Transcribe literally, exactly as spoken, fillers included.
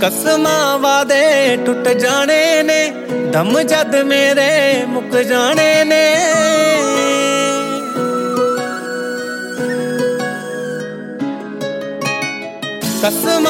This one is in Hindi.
कसमां वादे टुट जाने ने, दम जद मेरे मुक जाने ने। कसमां